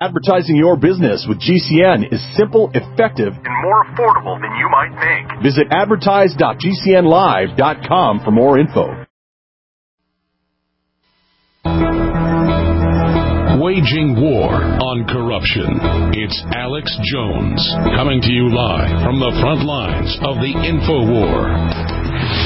Advertising your business with GCN is simple, effective, and more affordable than you might think. Visit advertise.gcnlive.com for more info. Waging war on corruption. It's Alex Jones coming to you live from the front lines of the InfoWar.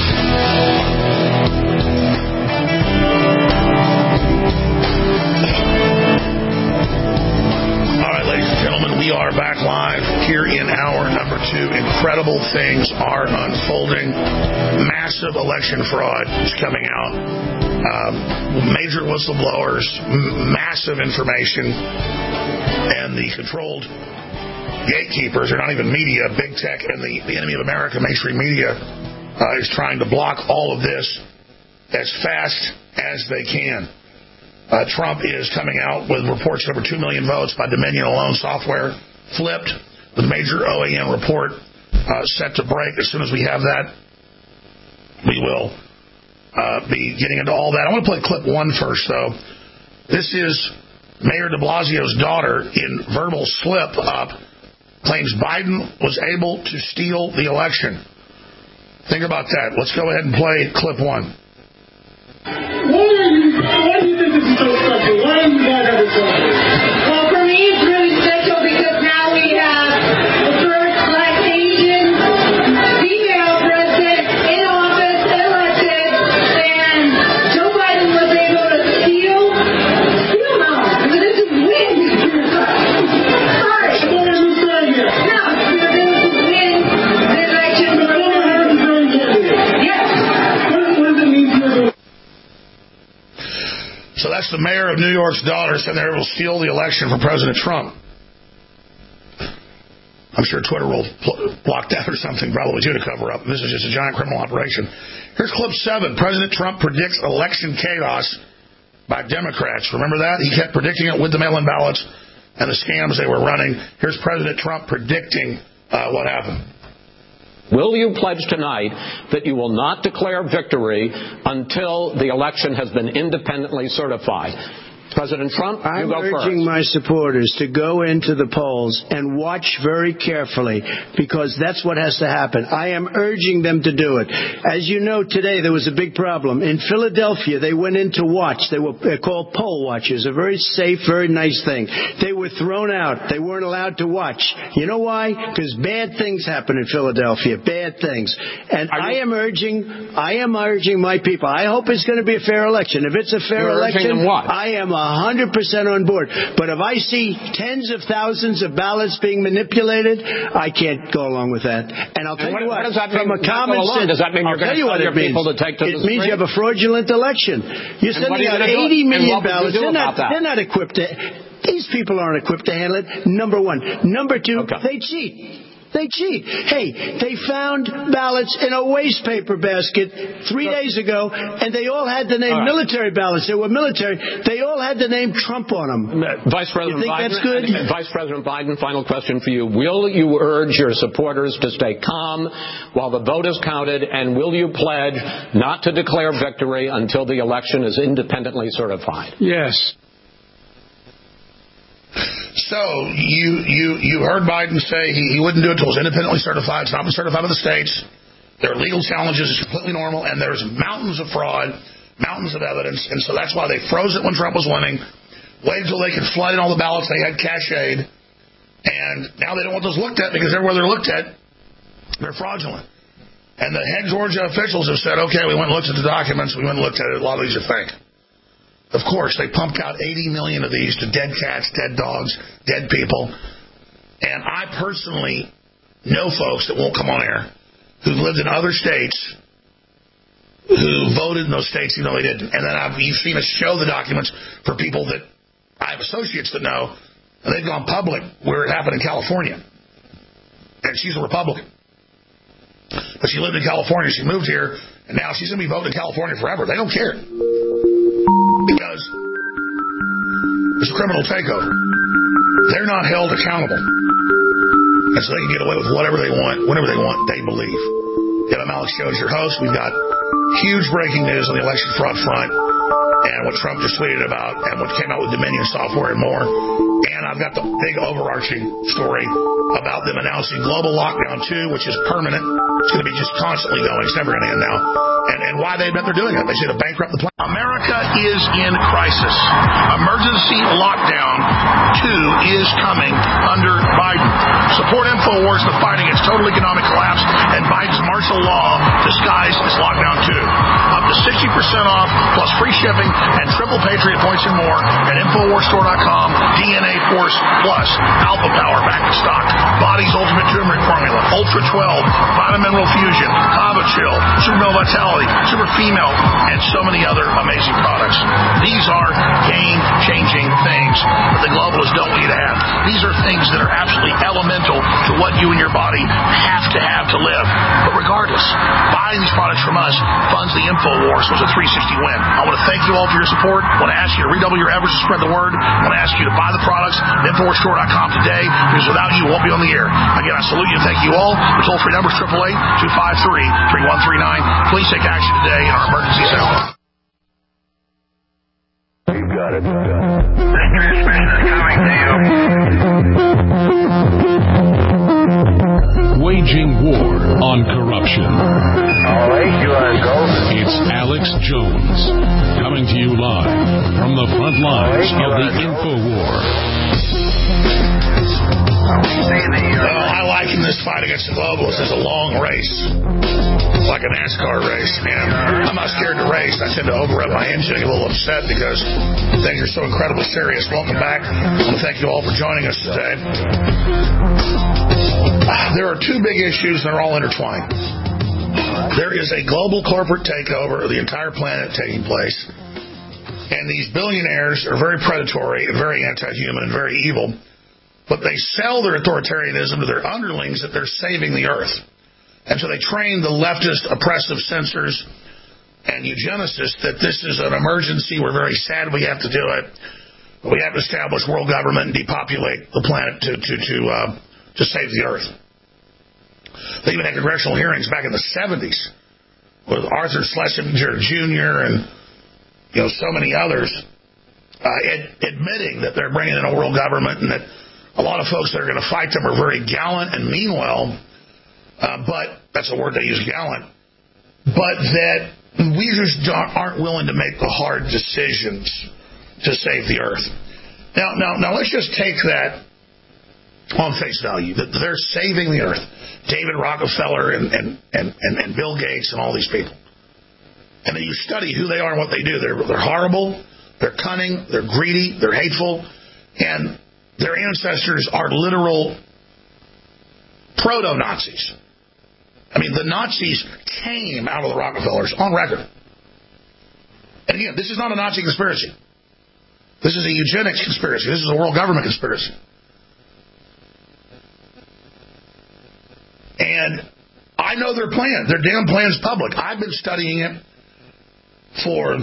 We are back live here in hour number 2. Incredible things are unfolding. Massive election fraud is coming out. Major whistleblowers, massive information, and the controlled gatekeepers are not even media. Big tech and the enemy of America, mainstream media, is trying to block all of this as fast as they can. Trump is coming out with reports over 2 million votes by Dominion alone software flipped. The major OAN report set to break. As soon as we have that, we will be getting into all that. I want to play clip 1 first, though. This is Mayor de Blasio's daughter in verbal slip-up claims Biden was able to steal the election. Think about that. Let's go ahead and play clip 1. Why do you think this is so special? Why are you guys having trouble? Well, for me, it's really special because now we have the first Black Asian female president in office, elected, and Joe Biden was able to steal no. This is win. Sorry. What are you saying here? No, because it was to win the election. Yes. What does it mean to you? So that's the mayor of New York's daughter saying they will steal the election for President Trump. I'm sure Twitter will block that or something, probably too, to cover up. This is just a giant criminal operation. Here's clip 7. President Trump predicts election chaos by Democrats. Remember that? He kept predicting it with the mail-in ballots and the scams they were running. Here's President Trump predicting what happened. Will you pledge tonight that you will not declare victory until the election has been independently certified? President Trump, you go first. I'm urging my supporters to go into the polls and watch very carefully because that's what has to happen. I am urging them to do it. As you know, today there was a big problem. In Philadelphia, they went in to watch. They're called poll watchers, a very safe, very nice thing. They were thrown out. They weren't allowed to watch. You know why? Because bad things happen in Philadelphia, bad things. And I am urging my people. I hope it's going to be a fair election. If it's a fair election, I am 100% on board. But if I see tens of thousands of ballots being manipulated, I can't go along with that. And I'll tell you what, from a common sense, does that mean you're going to tell your people to take to the street? It means you have a fraudulent election. You're sending out 80 million ballots. They're not equipped to. These people aren't equipped to handle it. Number one. Number two, they cheat. They cheat. Hey, they found ballots in a waste paper basket 3 days ago, and they all had the name military ballots. They were military. They all had the name Trump on them. Vice President you think Biden, that's good? Vice President Biden, final question for you. Will you urge your supporters to stay calm while the vote is counted, and will you pledge not to declare victory until the election is independently certified? Yes. So you heard Biden say he wouldn't do it until it was independently certified. It's not been certified by the states. There are legal challenges. It's completely normal. And there's mountains of fraud, mountains of evidence. And so that's why they froze it when Trump was winning, waited until they could flood in all the ballots they had cached. And now they don't want those looked at because everywhere they're looked at, they're fraudulent. And the head Georgia officials have said, okay, we went and looked at the documents. We went and looked at it. A lot of these are fake. Of course, they pumped out 80 million of these to dead cats, dead dogs, dead people. And I personally know folks that won't come on air who've lived in other states who voted in those states even though they didn't. And then you've seen us show the documents for people that I have associates that know, and they've gone public where it happened in California. And she's a Republican. But she lived in California. She moved here, and now she's going to be voting in California forever. They don't care. Because it's a criminal takeover. They're not held accountable. And so they can get away with whatever they want, whenever they want, they believe. I'm Alex Jones, your host. We've got huge breaking news on the election fraud front. and what Trump just tweeted about, and what came out with Dominion Software and more. And I've got the big overarching story about them announcing global lockdown 2, which is permanent. It's going to be just constantly going. It's never going to end now. And why they admit they're doing it. They say to bankrupt the planet. America is in crisis. Emergency lockdown 2 is coming under Biden. Support InfoWars in the fight against total economic collapse and Biden's martial law disguised as lockdown 2. Up to 60% off, plus free shipping and triple Patriot points and more at InfoWarsStore.com. DNA Force Plus, Alpha Power back in stock. Body's Ultimate Turmeric Formula, Ultra 12, Vitamin Mineral Fusion, Kava Chill, Super Male Vitality, Super Female, and so many other amazing products. These are game-changing things that the globalists don't want you to have. These are things that are absolutely elemental to what you and your body have to live. But regardless, buying these products from us funds the InfoWars, so it's a 360 win. I want to thank you all for your support. I want to ask you to redouble your efforts to spread the word. I want to ask you to buy the products at InfoWarsStore.com today, because without you, we won't be on the air. Again, I salute you and thank you all. The toll-free number is 888-253-3139. Please take action today in our emergency zone. You got it. This transmission is coming to you. Waging war on corruption. All right, you want to go? It's Alex Jones, coming to you live from the front lines of the InfoWar. I liken this fight against the globalists as a long race, like a NASCAR race. And I'm not scared to race. I tend to overrev my engine and get a little upset because things are so incredibly serious. Welcome back. I want to thank you all for joining us today. There are two big issues that are all intertwined. There is a global corporate takeover of the entire planet taking place. And these billionaires are very predatory and very anti-human and very evil. But they sell their authoritarianism to their underlings that they're saving the earth. And so they train the leftist oppressive censors and eugenicists that this is an emergency. We're very sad we have to do it. But we have to establish world government and depopulate the planet to save the earth. They even had congressional hearings back in the 70s with Arthur Schlesinger Jr. and so many others admitting that they're bringing in a world government, and that a lot of folks that are going to fight them are very gallant and mean well, but that's a word they use, gallant, but that we just aren't willing to make the hard decisions to save the earth. Now let's just take that on face value, that they're saving the earth. David Rockefeller and Bill Gates and all these people. And then you study who they are and what they do. They're horrible, they're cunning, they're greedy, they're hateful, and their ancestors are literal proto-Nazis. I mean, the Nazis came out of the Rockefellers on record. And again, this is not a Nazi conspiracy. This is a eugenics conspiracy. This is a world government conspiracy. And I know their plan. Their damn plan's public. I've been studying it for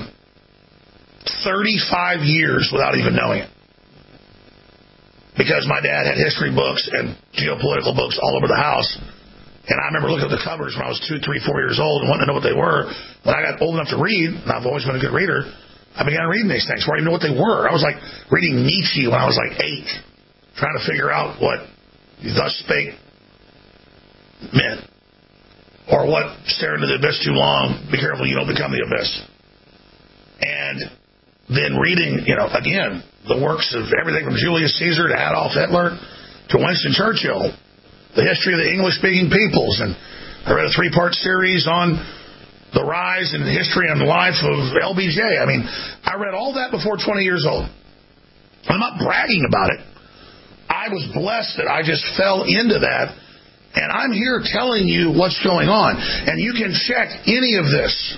35 years without even knowing it. Because my dad had history books and geopolitical books all over the house. And I remember looking at the covers when I was 2, 3, 4 years old and wanting to know what they were. When I got old enough to read, and I've always been a good reader, I began reading these things before I even knew what they were. I was like reading Nietzsche when I was like 8, trying to figure out what thus spake meant. Or what staring into the abyss too long, be careful you don't become the abyss. And then reading, again, the works of everything from Julius Caesar to Adolf Hitler to Winston Churchill, the history of the English-speaking peoples. And I read a 3-part series on the rise and history and life of LBJ. I mean, I read all that before 20 years old. I'm not bragging about it. I was blessed that I just fell into that. And I'm here telling you what's going on. And you can check any of this.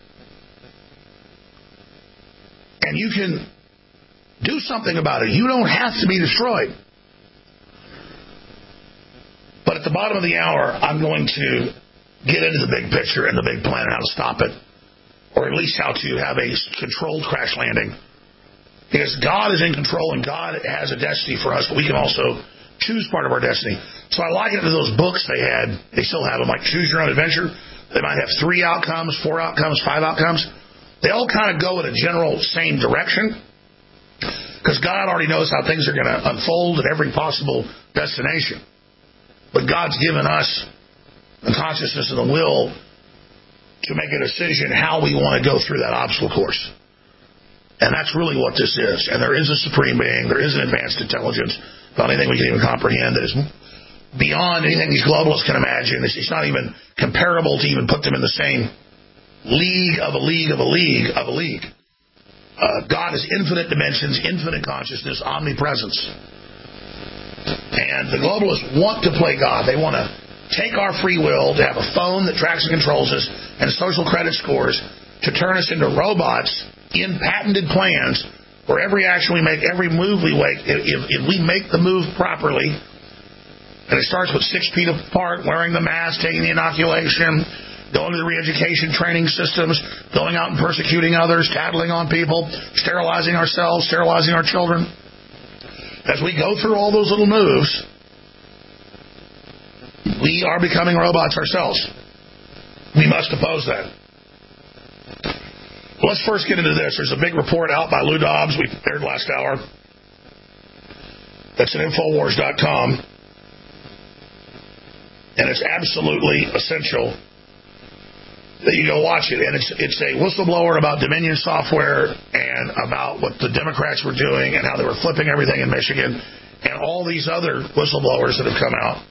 And you can do something about it. You don't have to be destroyed. But at the bottom of the hour, I'm going to get into the big picture and the big plan and how to stop it. Or at least how to have a controlled crash landing. Because God is in control and God has a destiny for us, but we can also choose part of our destiny. So I liken it to those books they had. They still have them, like Choose Your Own Adventure. They might have 3 outcomes, 4 outcomes, 5 outcomes. They all kind of go in a general same direction because God already knows how things are going to unfold at every possible destination. But God's given us the consciousness and the will to make a decision how we want to go through that obstacle course. And that's really what this is. And there is a supreme being. There is an advanced intelligence beyond anything we can even comprehend that is beyond anything these globalists can imagine. It's not even comparable to even put them in the same league of a league of a league of a league. God is infinite dimensions, infinite consciousness, omnipresence. And the globalists want to play God. They want to take our free will, to have a phone that tracks and controls us, and social credit scores to turn us into robots in patented plans where every action we make, every move we make, if we make the move properly, and it starts with 6 feet apart, wearing the mask, taking the inoculation, going to the re-education training systems, going out and persecuting others, tattling on people, sterilizing ourselves, sterilizing our children. As we go through all those little moves, we are becoming robots ourselves. We must oppose that. Let's first get into this. There's a big report out by Lou Dobbs we aired last hour. That's at Infowars.com. And it's absolutely essential that you go watch it. And it's a whistleblower about Dominion Software and about what the Democrats were doing and how they were flipping everything in Michigan and all these other whistleblowers that have come out.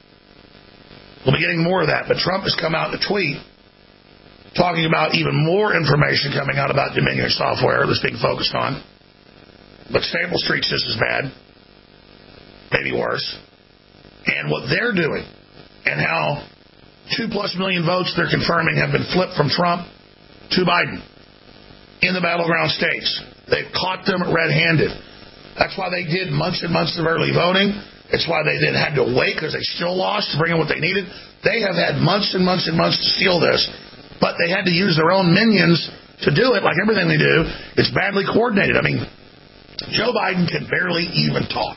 We'll be getting more of that. But Trump has come out in a tweet talking about even more information coming out about Dominion Software that's being focused on. But Staple Street's just as bad, maybe worse. And what they're doing and how 2+ million votes they're confirming have been flipped from Trump to Biden in the battleground states. They've caught them red-handed. That's why they did months and months of early voting. It's why they then had to wait because they still lost to bring in what they needed. They have had months and months and months to steal this, but they had to use their own minions to do it. Like everything they do, it's badly coordinated. I mean, Joe Biden can barely even talk.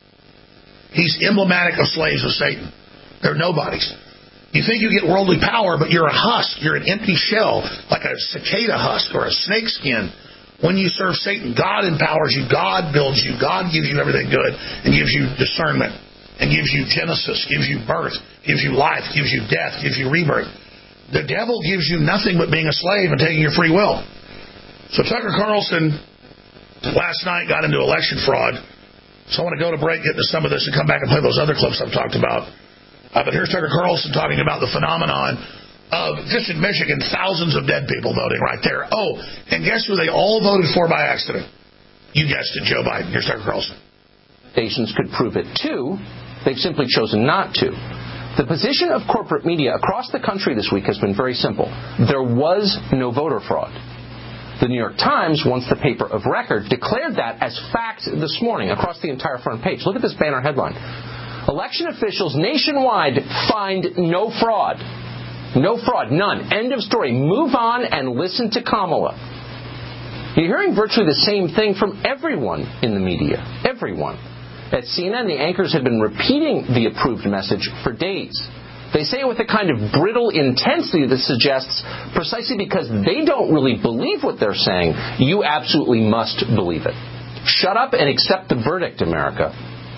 He's emblematic of slaves of Satan. They're nobodies. You think you get worldly power, but you're a husk. You're an empty shell, like a cicada husk or a snake skin. When you serve Satan, God empowers you. God builds you. God gives you everything good and gives you discernment and gives you genesis, gives you birth, gives you life, gives you death, gives you rebirth. The devil gives you nothing but being a slave and taking your free will. So Tucker Carlson last night got into election fraud. So I want to go to break, get into some of this, and come back and play those other clips I've talked about. But here's Tucker Carlson talking about the phenomenon of, just in Michigan, thousands of dead people voting right there. Oh, and guess who they all voted for by accident? You guessed it, Joe Biden. Here's Tucker Carlson. Stations could prove it too. They've simply chosen not to. The position of corporate media across the country this week has been very simple. There was no voter fraud. The New York Times, once the paper of record, declared that as fact this morning across the entire front page. Look at this banner headline. Election officials nationwide find no fraud. No fraud, none. End of story. Move on and listen to Kamala. You're hearing virtually the same thing from everyone in the media. Everyone. At CNN, the anchors have been repeating the approved message for days. They say it with a kind of brittle intensity that suggests, precisely because they don't really believe what they're saying, you absolutely must believe it. Shut up and accept the verdict, America.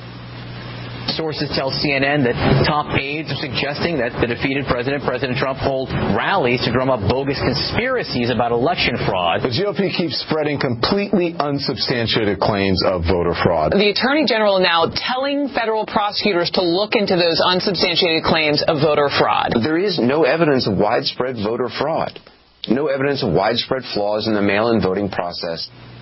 Sources tell CNN that top aides are suggesting that the defeated President Trump, hold rallies to drum up bogus conspiracies about election fraud. The GOP keeps spreading completely unsubstantiated claims of voter fraud. The Attorney General now telling federal prosecutors to look into those unsubstantiated claims of voter fraud. There is no evidence of widespread voter fraud. No evidence of widespread flaws in the mail-in voting process.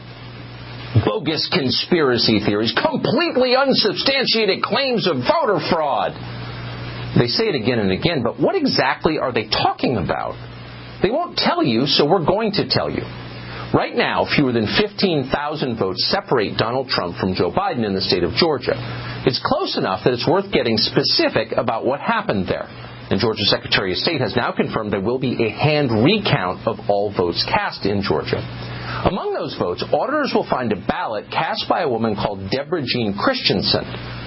Bogus conspiracy theories, completely unsubstantiated claims of voter fraud. They say it again and again, but what exactly are they talking about? They won't tell you, so we're going to tell you. Right now, fewer than 15,000 votes separate Donald Trump from Joe Biden in the state of Georgia. It's close enough that it's worth getting specific about what happened there. And Georgia's Secretary of State has now confirmed there will be a hand recount of all votes cast in Georgia. Among those votes, auditors will find a ballot cast by a woman called Deborah Jean Christensen.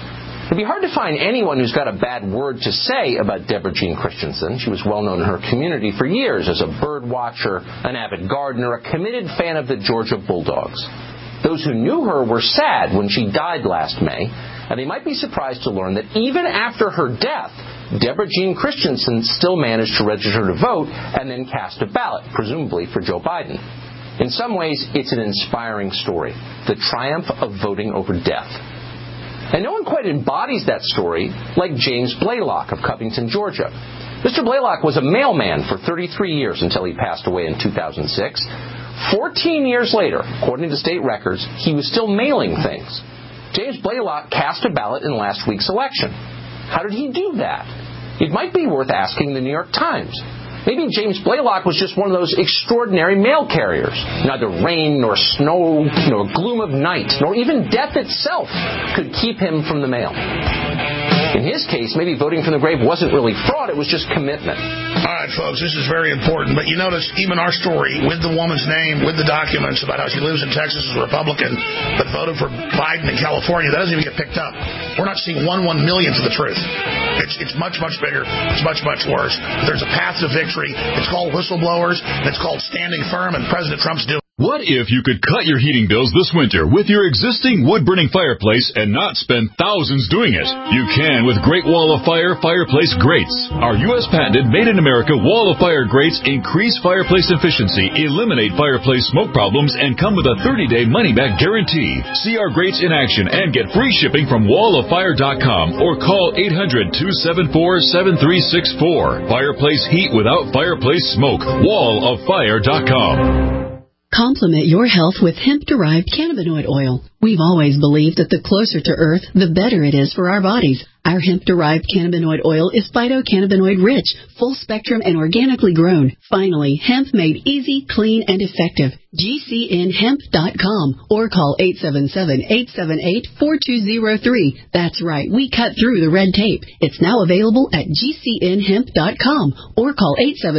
It'd be hard to find anyone who's got a bad word to say about Deborah Jean Christensen. She was well known in her community for years as a bird watcher, an avid gardener, a committed fan of the Georgia Bulldogs. Those who knew her were sad when she died last May, and they might be surprised to learn that even after her death, Deborah Jean Christensen still managed to register to vote and then cast a ballot, presumably for Joe Biden. In some ways, it's an inspiring story, the triumph of voting over death. And no one quite embodies that story like James Blaylock of Covington, Georgia. Mr. Blaylock was a mailman for 33 years until he passed away in 2006. 14 years later, according to state records, he was still mailing things. James Blaylock cast a ballot in last week's election. How did he do that? It might be worth asking the New York Times. Maybe James Blaylock was just one of those extraordinary mail carriers. Neither rain, nor snow, nor gloom of night, nor even death itself could keep him from the mail. In his case, maybe voting from the grave wasn't really fraud, it was just commitment. All right, folks, this is very important. But you notice even our story with the woman's name, with the documents about how she lives in Texas as a Republican, but voted for Biden in California, that doesn't even get picked up. We're not seeing 1/1,000,000th of the truth. It's much, much bigger. It's much, much worse. There's a path to victory. It's called whistleblowers, and it's called standing firm, and President Trump's doing. What if you could cut your heating bills this winter with your existing wood-burning fireplace and not spend thousands doing it? You can with Great Wall of Fire fireplace grates. Our U.S. patented made-in-America Wall of Fire grates increase fireplace efficiency, eliminate fireplace smoke problems, and come with a 30-day money-back guarantee. See our grates in action and get free shipping from walloffire.com or call 800-274-7364. Fireplace heat without fireplace smoke. walloffire.com. Complement your health with hemp-derived cannabinoid oil. We've always believed that the closer to Earth, the better it is for our bodies. Our hemp-derived cannabinoid oil is phytocannabinoid-rich, full-spectrum, and organically grown. Finally, hemp made easy, clean, and effective. GCNhemp.com or call 877-878-4203. That's right, we cut through the red tape. It's now available at GCNhemp.com or call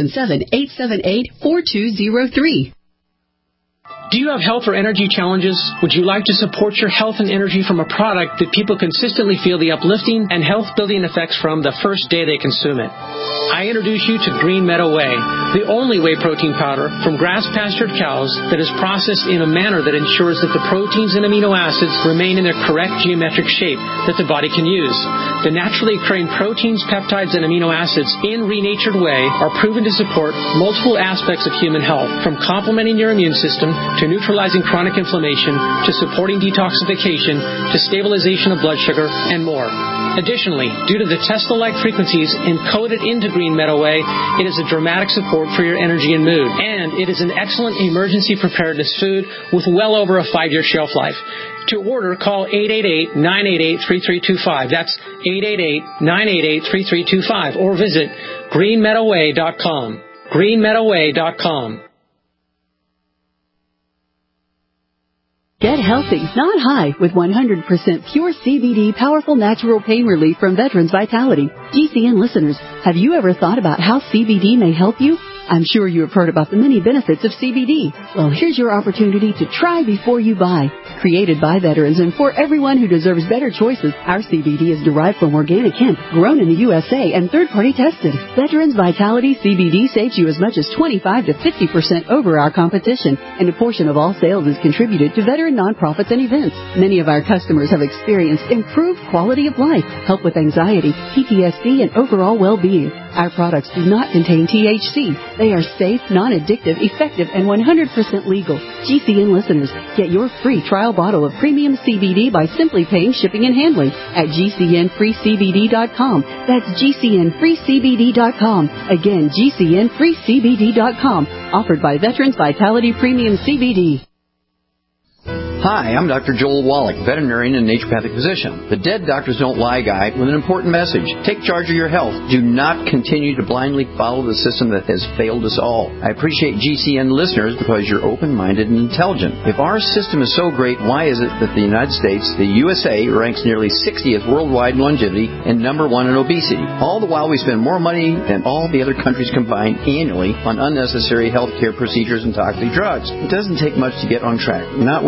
877-878-4203. Do you have health or energy challenges? Would you like to support your health and energy from a product that people consistently feel the uplifting and health-building effects from the first day they consume it? I introduce you to Green Meadow Whey, the only whey protein powder from grass-pastured cows that is processed in a manner that ensures that the proteins and amino acids remain in their correct geometric shape that the body can use. The naturally occurring proteins, peptides, and amino acids in renatured whey are proven to support multiple aspects of human health, from complementing your immune system to neutralizing chronic inflammation, to supporting detoxification, to stabilization of blood sugar, and more. Additionally, due to the Tesla-like frequencies encoded into Green Meadow Whey, it is a dramatic support for your energy and mood. And it is an excellent emergency preparedness food with well over a 5-year shelf life. To order, call 888-988-3325. That's 888-988-3325. Or visit greenmeadowwhey.com. greenmeadowwhey.com. Get healthy, not high, with 100% pure CBD powerful natural pain relief from Veterans Vitality. GCN listeners, have you ever thought about how CBD may help you? I'm sure you have heard about the many benefits of CBD. Well, here's your opportunity to try before you buy. Created by veterans and for everyone who deserves better choices, our CBD is derived from organic hemp, grown in the USA, and third-party tested. Veterans Vitality CBD saves you as much as 25 to 50% over our competition, and a portion of all sales is contributed to veteran nonprofits and events. Many of our customers have experienced improved quality of life, help with anxiety, PTSD, and overall well-being. Our products do not contain THC. They are safe, non-addictive, effective, and 100% legal. GCN listeners, get your free trial bottle of premium CBD by simply paying shipping and handling at GCNFreeCBD.com. That's GCNFreeCBD.com. Again, GCNFreeCBD.com. Offered by Veterans Vitality Premium CBD. Hi, I'm Dr. Joel Wallach, veterinarian and naturopathic physician. The Dead Doctors Don't Lie guy with an important message. Take charge of your health. Do not continue to blindly follow the system that has failed us all. I appreciate GCN listeners because you're open-minded and intelligent. If our system is so great, why is it that the United States, the USA, ranks nearly 60th worldwide in longevity and number 1 in obesity? All the while we spend more money than all the other countries combined annually on unnecessary healthcare procedures and toxic drugs. It doesn't take much to get on track. Not with the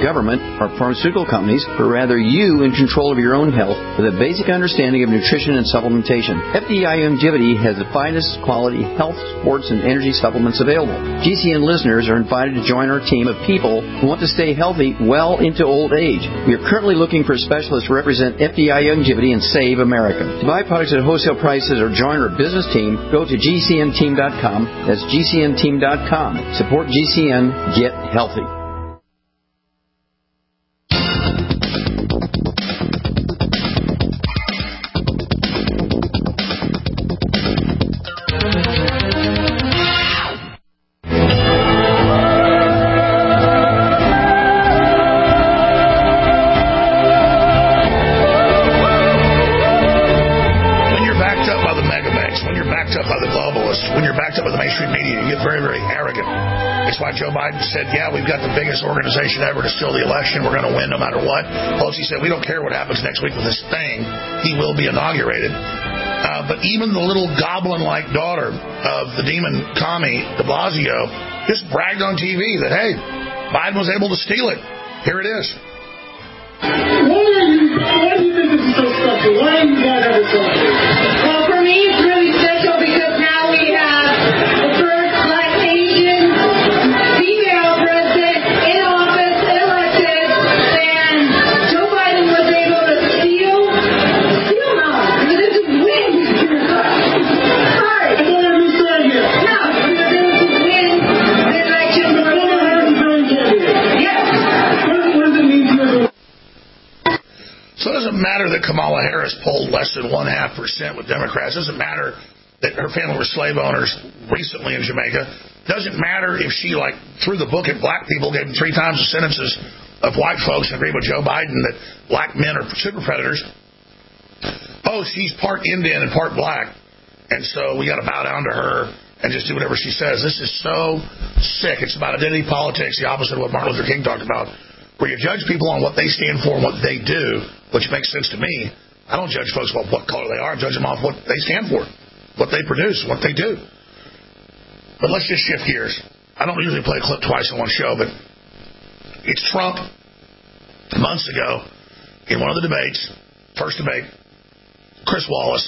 government or pharmaceutical companies, but rather you in control of your own health with a basic understanding of nutrition and supplementation. FDI Longevity has the finest quality health, sports, and energy supplements available. GCN listeners are invited to join our team of people who want to stay healthy well into old age. We are currently looking for specialists to represent FDI Longevity and Save America. To buy products at wholesale prices or join our business team, go to GCNteam.com. That's GCNteam.com. Support GCN. Get healthy. Joe Biden said, yeah, we've got the biggest organization ever to steal the election. We're going to win no matter what. Pelosi said, we don't care what happens next week with this thing. He will be inaugurated. But even the little goblin-like daughter of the demon commie, de Blasio, just bragged on TV that, hey, Biden was able to steal it. Here it is. Why do you think this is so special? Why are you guys ever celebrating? Well, for me, it's really special because now we have the first Black Asian female president in office, elected, and Joe Biden was able to steal now. This is win. Sorry. I thought I was saying it. No, he was able to win the election. Yes. What does it mean to you? So it doesn't matter that Kamala Harris polled less than 0.5% with Democrats. It doesn't matter that her family were slave owners recently in Jamaica. Doesn't matter if she, threw the book at black people, gave them 3 times the sentences of white folks, and agreed with Joe Biden that black men are super predators. Oh, she's part Indian and part black, and so we got to bow down to her and just do whatever she says. This is so sick. It's about identity politics, the opposite of what Martin Luther King talked about, where you judge people on what they stand for and what they do, which makes sense to me. I don't judge folks about what color they are. I judge them off what they stand for, what they produce, what they do. But let's just shift gears. I don't usually play a clip twice in one show, but it's Trump months ago in one of the debates, first debate, Chris Wallace,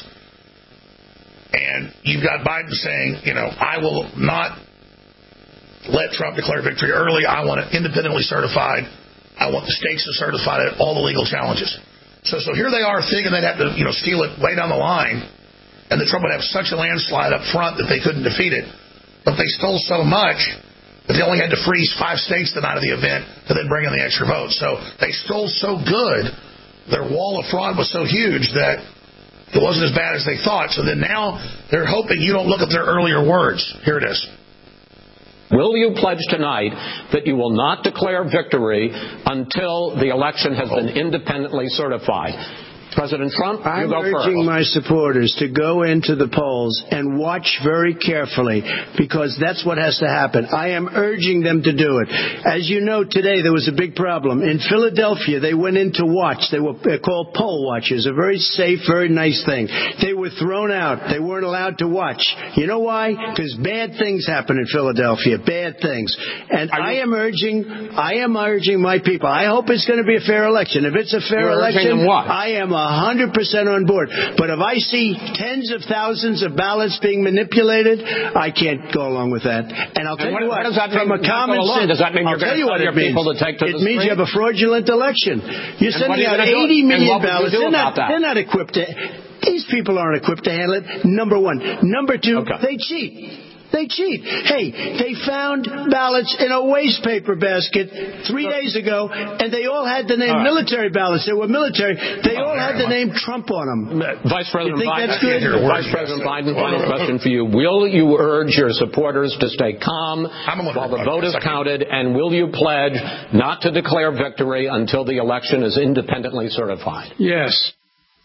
and you've got Biden saying, I will not let Trump declare victory early. I want it independently certified. I want the states to certify it, all the legal challenges. So here they are thinking they'd have to, steal it way down the line, and that Trump would have such a landslide up front that they couldn't defeat it. But they stole so much that they only had to freeze 5 states the night of the event to then bring in the extra votes. So they stole so good, their wall of fraud was so huge that it wasn't as bad as they thought. So then now they're hoping you don't look at their earlier words. Here it is. Will you pledge tonight that you will not declare victory until the election has been independently certified? President Trump, you go first. I'm urging my supporters to go into the polls and watch very carefully, because that's what has to happen. I am urging them to do it. As you know, today there was a big problem. In Philadelphia, they went in to watch. They were called poll watchers, a very safe, very nice thing. They were thrown out. They weren't allowed to watch. You know why? Because bad things happen in Philadelphia, bad things. And I am urging my people. I hope it's going to be a fair election. If it's a fair election, I am 100% on board. But if I see tens of thousands of ballots being manipulated, I can't go along with that. And I'll tell you what, from a common sense, does that mean you're going to tell your people to take to the street? It means you have a fraudulent election. You're sending out 80 million ballots. They're not equipped to. These people aren't equipped to handle it. Number one. Number two, they cheat. They cheat. Hey, they found ballots in a waste paper basket 3 days ago, and they all had the name military ballots. They were military. They all had the name Trump on them. Vice President you think Biden, that's good? Vice President Biden, final question for you. Will you urge your supporters to stay calm while the vote is counted, and will you pledge not to declare victory until the election is independently certified? Yes.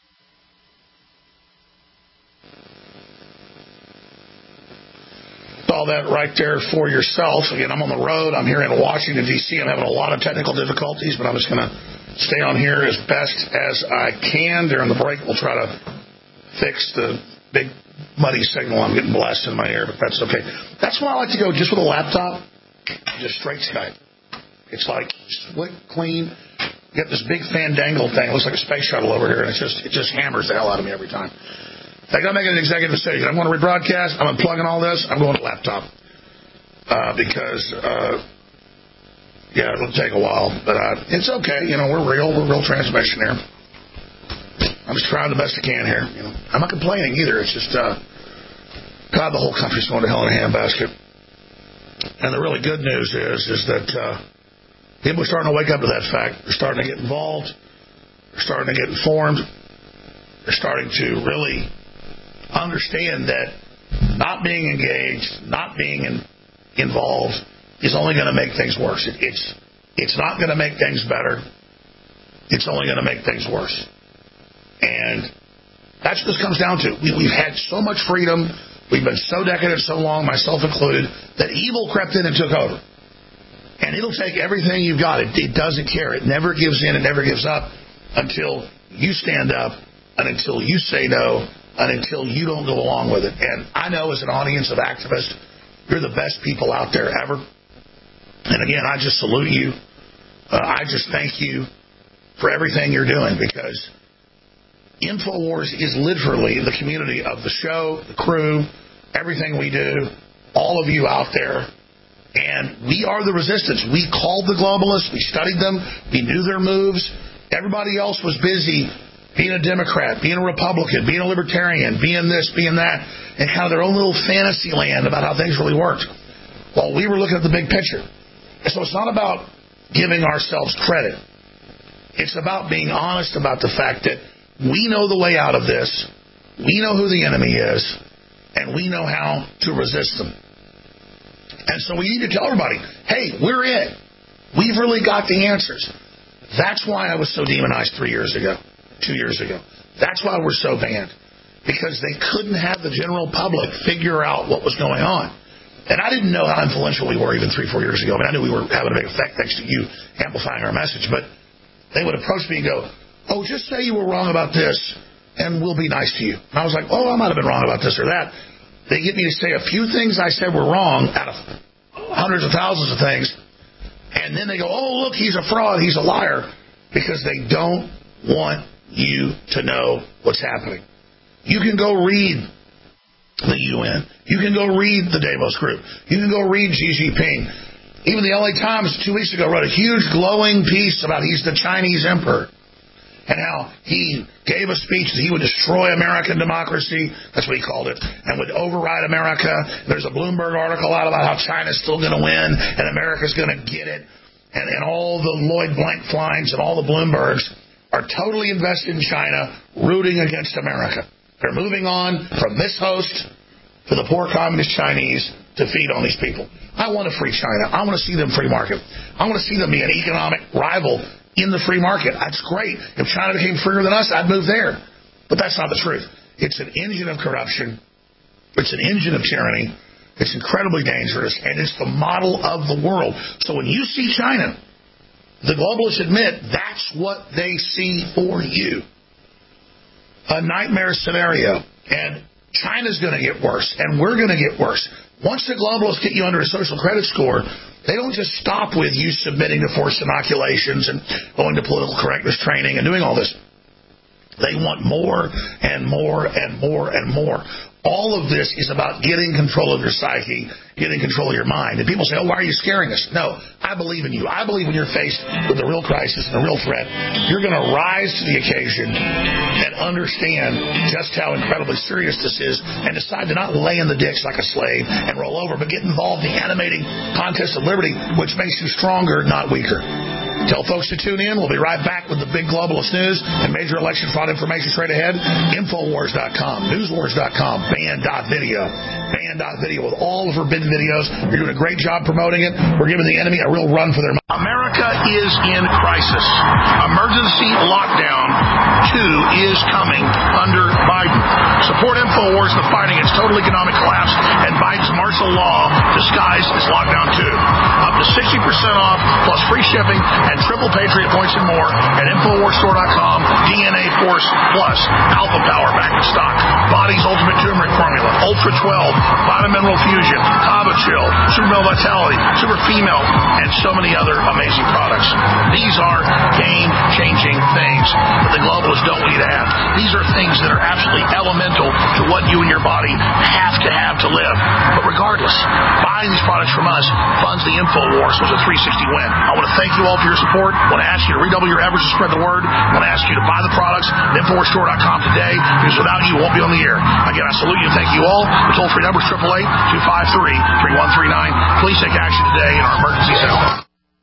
All that right there for yourself. Again, I'm on the road. I'm here in Washington, D.C. I'm having a lot of technical difficulties, but I'm just going to stay on here as best as I can. During the break, we'll try to fix the big muddy signal I'm getting blasted in my ear, but that's okay. That's why I like to go just with a laptop, just straight Skype. It's like slick, clean. You get this big fandangle thing. It looks like a space shuttle over here, and it just hammers the hell out of me every time. I got to make an executive decision. I'm going to rebroadcast. I'm unplugging all this. I'm going to laptop because it'll take a while, but it's okay. We're real transmission here. I'm just trying the best I can here. I'm not complaining either. It's just God, the whole country's going to hell in a handbasket. And the really good news is that people are starting to wake up to that fact. They're starting to get involved. They're starting to get informed. They're starting to really understand that not being engaged, not being involved is only going to make things worse. It's not going to make things better. It's only going to make things worse. And that's what this comes down to. We've had so much freedom. We've been so decadent so long, myself included, that evil crept in and took over. And it'll take everything you've got. It doesn't care. It never gives in. It never gives up until you stand up and until you say no and until you don't go along with it. And I know as an audience of activists, you're the best people out there ever. And again, I just salute you. I just thank you for everything you're doing, because InfoWars is literally the community of the show, the crew, everything we do, all of you out there. And we are the resistance. We called the globalists. We studied them. We knew their moves. Everybody else was busy being a Democrat, being a Republican, being a Libertarian, being this, being that, and kind of their own little fantasy land about how things really worked. While we were looking at the big picture. And so it's not about giving ourselves credit. It's about being honest about the fact that we know the way out of this, we know who the enemy is, and we know how to resist them. And so we need to tell everybody, hey, we're it. We've really got the answers. That's why I was so demonized 2 years ago. That's why we're so banned. Because they couldn't have the general public figure out what was going on. And I didn't know how influential we were even 3-4 years ago. I mean, I knew we were having a big effect thanks to you amplifying our message. But they would approach me and go, oh, just say you were wrong about this, and we'll be nice to you. And I was like, oh, I might have been wrong about this or that. They get me to say a few things I said were wrong out of hundreds of thousands of things, and then they go, oh, look, he's a fraud, he's a liar, because they don't want you to know what's happening. You can go read the UN. You can go read the Davos Group. You can go read Xi Jinping. Even the LA Times 2 weeks ago wrote a huge glowing piece about he's the Chinese emperor, and how he gave a speech that he would destroy American democracy, that's what he called it, and would override America. There's a Bloomberg article out about how China's still going to win and America's going to get it. And all the Lloyd Blankfeins and all the Bloombergs are totally invested in China, rooting against America. They're moving on from this host to the poor communist Chinese to feed on these people. I want a free China. I want to see them free market. I want to see them be an economic rival in the free market. That's great. If China became freer than us, I'd move there. But that's not the truth. It's an engine of corruption. It's an engine of tyranny. It's incredibly dangerous, and it's the model of the world. So when you see China, the globalists admit that's what they see for you. A nightmare scenario. And China's going to get worse, and we're going to get worse. Once the globalists get you under a social credit score, they don't just stop with you submitting to forced inoculations and going to political correctness training and doing all this. They want more and more and more and more. All of this is about getting control of your psyche, getting control of your mind. And people say, oh, why are you scaring us? No, I believe in you. I believe when you're faced with a real crisis and a real threat, you're going to rise to the occasion and understand just how incredibly serious this is and decide to not lay in the ditch like a slave and roll over, but get involved in the animating contest of liberty, which makes you stronger, not weaker. Tell folks to tune in. We'll be right back with the big globalist news and major election fraud information straight ahead. Infowars.com, newswars.com, band.video. Band.video with all the forbidden videos. You're doing a great job promoting it. We're giving the enemy a real run for their money. America is in crisis. Emergency lockdown 2 is coming under Biden. Biden. Support InfoWars in the fight against total economic collapse and Biden's martial law disguised as lockdown 2. Up to 60% off, plus free shipping and triple Patriot points and more at InfoWarsStore.com. DNA Force Plus, Alpha Power back in stock. Body's Ultimate Turmeric Formula, Ultra 12, Vitamin Mineral Fusion, Kava Chill, Super Male Vitality, Super Female, and so many other amazing products. These are game-changing things that the globalists don't want you to have. These are things that are absolutely elemental to what you and your body have to live. But regardless, buying these products from us funds the InfoWars, was a 360 win. I want to thank you all for your support. I want to ask you to redouble your efforts to spread the word. I want to ask you to buy the products at InfoWarsStore.com today, because without you, we won't be on the air. Again, I salute you and thank you all. The toll-free number is 888-253-3139. Please take action today in our emergency center.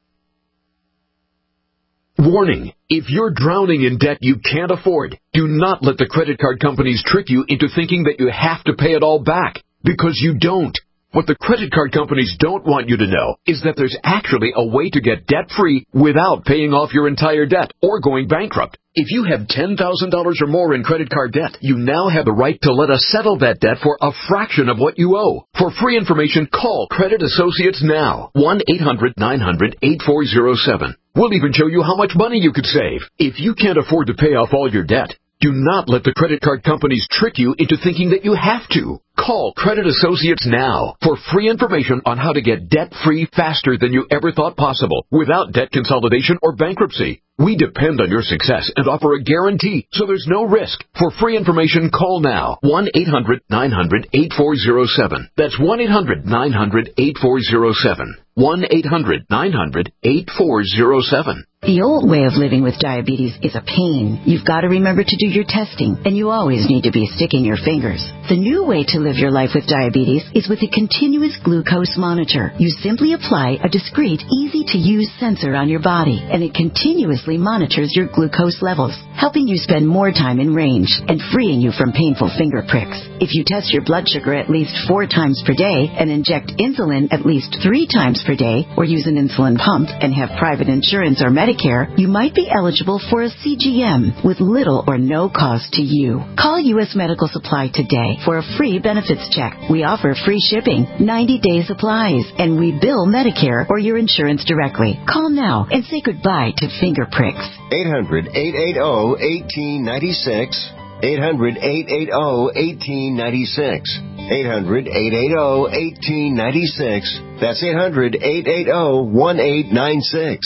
Warning, if you're drowning in debt you can't afford, do not let the credit card companies trick you into thinking that you have to pay it all back, because you don't. What the credit card companies don't want you to know is that there's actually a way to get debt-free without paying off your entire debt or going bankrupt. If you have $10,000 or more in credit card debt, you now have the right to let us settle that debt for a fraction of what you owe. For free information, call Credit Associates now. 1-800-900-8407. We'll even show you how much money you could save. If you can't afford to pay off all your debt, do not let the credit card companies trick you into thinking that you have to. Call Credit Associates now for free information on how to get debt-free faster than you ever thought possible without debt consolidation or bankruptcy. We depend on your success and offer a guarantee, so there's no risk. For free information, call now. 1-800-900-8407. That's 1-800-900-8407. 1-800-900-8407. The old way of living with diabetes is a pain. You've got to remember to do your testing, and you always need to be sticking your fingers. The new way to live your life with diabetes is with a continuous glucose monitor. You simply apply a discreet, easy-to-use sensor on your body, and it continuously monitors your glucose levels, helping you spend more time in range and freeing you from painful finger pricks. If you test your blood sugar at least 4 times per day and inject insulin at least 3 times per day, or use an insulin pump and have private insurance or Medicare, you might be eligible for a CGM with little or no cost to you. Call U.S. Medical Supply today for a free benefits check. We offer free shipping, 90-day supplies, and we bill Medicare or your insurance directly. Call now and say goodbye to finger pricks. 800-880-1896. 800-880-1896. 800-880-1896. That's 800-880-1896.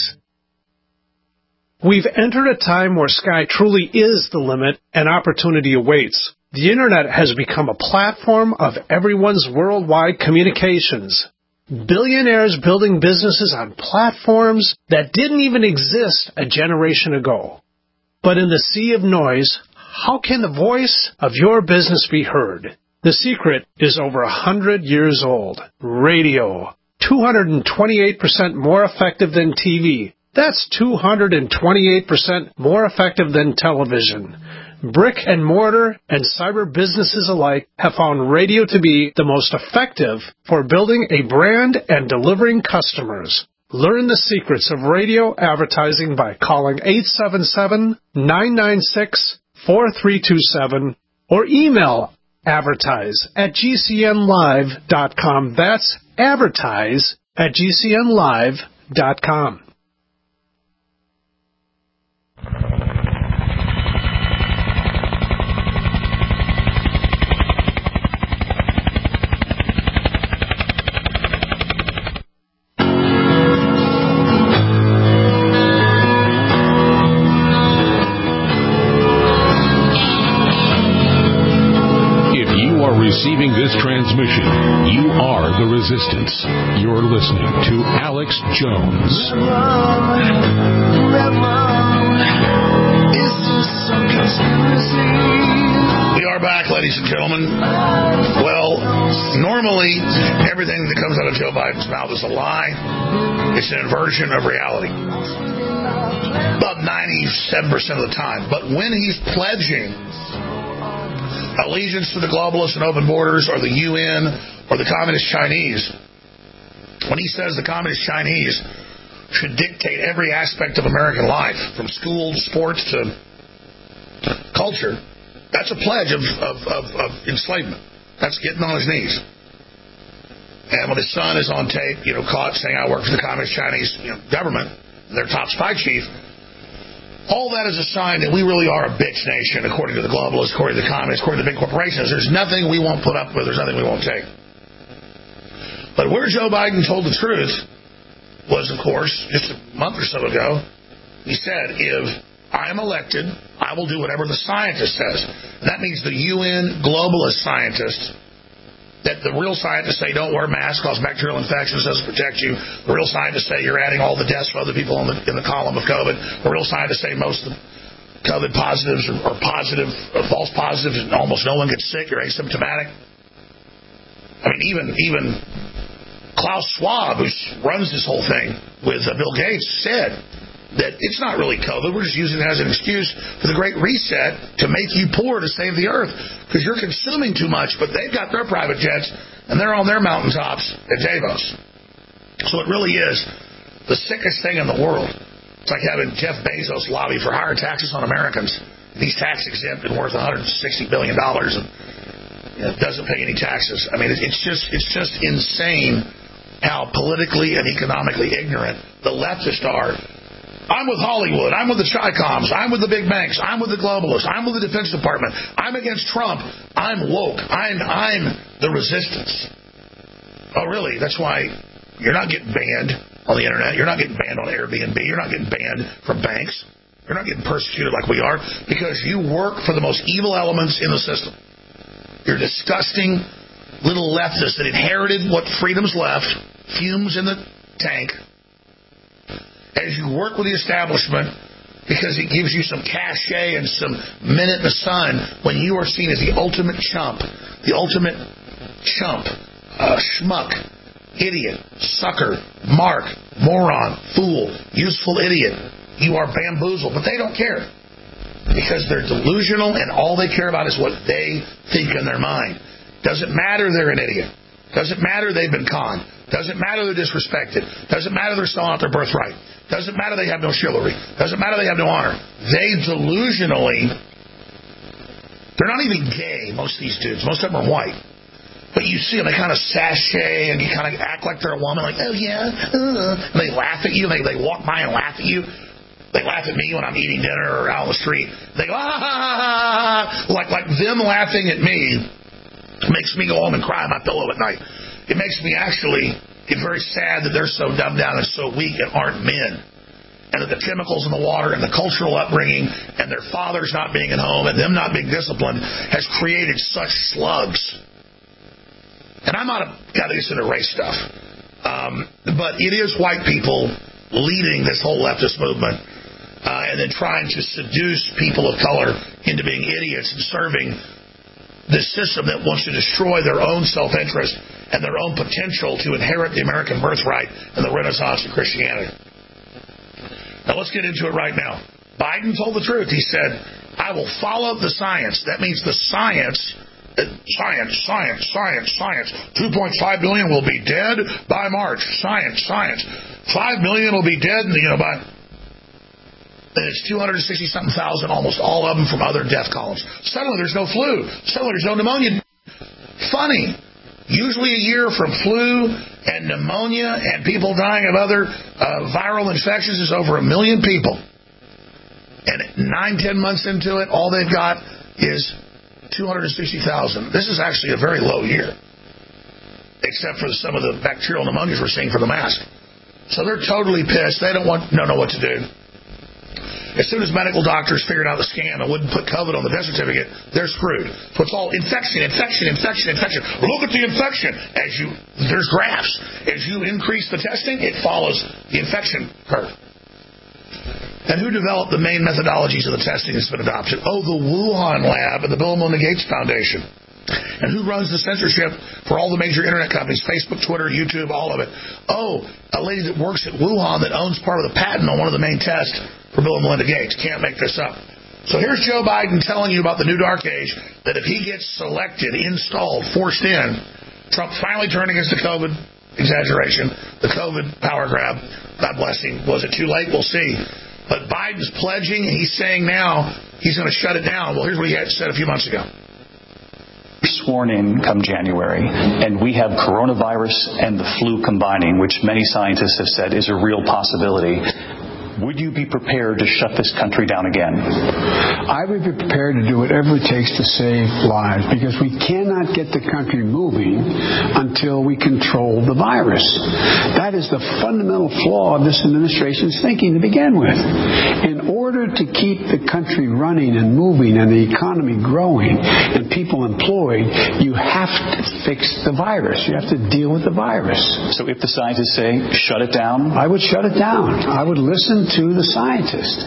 We've entered a time where sky truly is the limit and opportunity awaits. The Internet has become a platform of everyone's worldwide communications. Billionaires building businesses on platforms that didn't even exist a generation ago. But in the sea of noise, how can the voice of your business be heard? The secret is over 100 years old. Radio. 228% more effective than TV. That's 228% more effective than television. Brick and mortar and cyber businesses alike have found radio to be the most effective for building a brand and delivering customers. Learn the secrets of radio advertising by calling 877-996-4327 or email advertise@gcnlive.com. That's advertise@gcnlive.com. Receiving this transmission, you are the resistance. You're listening to Alex Jones. We are back, ladies and gentlemen. Well, normally everything that comes out of Joe Biden's mouth is a lie. It's an inversion of reality. About 97% of the time. But when he's pledging allegiance to the globalists and open borders or the UN or the Communist Chinese, when he says the Communist Chinese should dictate every aspect of American life, from school to sports to culture, That's a pledge of enslavement. That's getting on his knees. And when his son is on tape, caught saying, I work for the Communist Chinese government, their top spy chief, all that is a sign that we really are a bitch nation, according to the globalists, according to the communists, according to the big corporations. There's nothing we won't put up with. There's nothing we won't take. But where Joe Biden told the truth was, of course, just a month or so ago, he said, if I am elected, I will do whatever the scientist says. And that means the UN globalist scientists, that the real scientists say don't wear masks, cause bacterial infections, doesn't protect you. The real scientists say you're adding all the deaths for other people in the column of COVID. The real scientists say most of the COVID positives are positive, or false positives, and almost no one gets sick. You're asymptomatic. I mean, even Klaus Schwab, who runs this whole thing with Bill Gates, said that it's not really COVID. We're just using it as an excuse for the Great Reset to make you poor to save the earth because you're consuming too much, but they've got their private jets and they're on their mountaintops at Davos. So it really is the sickest thing in the world. It's like having Jeff Bezos lobby for higher taxes on Americans. He's tax exempt and worth $160 billion and doesn't pay any taxes. I mean, it's just insane how politically and economically ignorant the leftists are. I'm with Hollywood. I'm with the Chi-Coms. I'm with the big banks. I'm with the globalists. I'm with the Defense Department. I'm against Trump. I'm woke. I'm the resistance. Oh, really? That's why you're not getting banned on the internet. You're not getting banned on Airbnb. You're not getting banned from banks. You're not getting persecuted like we are because you work for the most evil elements in the system. You're disgusting little leftists that inherited what freedom's left, fumes in the tank, as you work with the establishment because it gives you some cachet and some minute in the sun when you are seen as the ultimate chump, schmuck, idiot, sucker, mark, moron, fool, useful idiot. You are bamboozled, but they don't care because they're delusional and all they care about is what they think in their mind. Doesn't matter they're an idiot. Doesn't matter they've been conned. Doesn't matter they're disrespected. Doesn't matter they're selling out their birthright. Doesn't matter they have no chivalry. Doesn't matter they have no honor. They delusionally, they're not even gay, most of these dudes. Most of them are white. But you see them, they kind of sashay and you kind of act like they're a woman, like, oh yeah, and they laugh at you, and they walk by and laugh at you. They laugh at me when I'm eating dinner or out on the street. They go, ah, like them laughing at me makes me go home and cry on my pillow at night. It makes me actually get very sad that they're so dumbed down and so weak and aren't men. And that the chemicals in the water and the cultural upbringing and their fathers not being at home and them not being disciplined has created such slugs. And I'm not a guy that gets into race stuff. But it is white people leading this whole leftist movement and then trying to seduce people of color into being idiots and serving this system that wants to destroy their own self-interest and their own potential to inherit the American birthright and the Renaissance of Christianity. Now let's get into it right now. Biden told the truth. He said, I will follow the science. That means the science. 2.5 billion will be dead by March. Science. 5 million will be dead by... And it's 260-something thousand, almost all of them from other death columns. Suddenly there's no flu. Suddenly there's no pneumonia. Funny. Usually a year from flu and pneumonia and people dying of other viral infections is over 1 million people. And 9-10 months into it, all they've got is 260,000. This is actually a very low year, except for some of the bacterial pneumonias we're seeing for the mask. So they're totally pissed. They don't know what to do. As soon as medical doctors figured out the scam and wouldn't put COVID on the death certificate, they're screwed. So it's all infection. Look at the infection. There's graphs. As you increase the testing, it follows the infection curve. And who developed the main methodologies of the testing that's been adopted? Oh, the Wuhan lab and the Bill and Melinda Gates Foundation. And who runs the censorship for all the major internet companies, Facebook, Twitter, YouTube, all of it? Oh, a lady that works at Wuhan that owns part of the patent on one of the main tests for Bill and Melinda Gates. Can't make this up. So here's Joe Biden telling you about the new dark age, that if he gets selected, installed, forced in, Trump finally turned against the COVID exaggeration, the COVID power grab. God bless him. Was it too late? We'll see. But Biden's pledging, and he's saying now he's going to shut it down. Well, here's what he had said a few months ago. Sworn in come January, and we have coronavirus and the flu combining, which many scientists have said is a real possibility. Would you be prepared to shut this country down again? I would be prepared to do whatever it takes to save lives, because we cannot get the country moving until we control the virus. That is the fundamental flaw of this administration's thinking to begin with. In order to keep the country running and moving and the economy growing and people employed, you have to fix the virus. You have to deal with the virus. So if the scientists say shut it down? I would shut it down. I would listen to the scientists.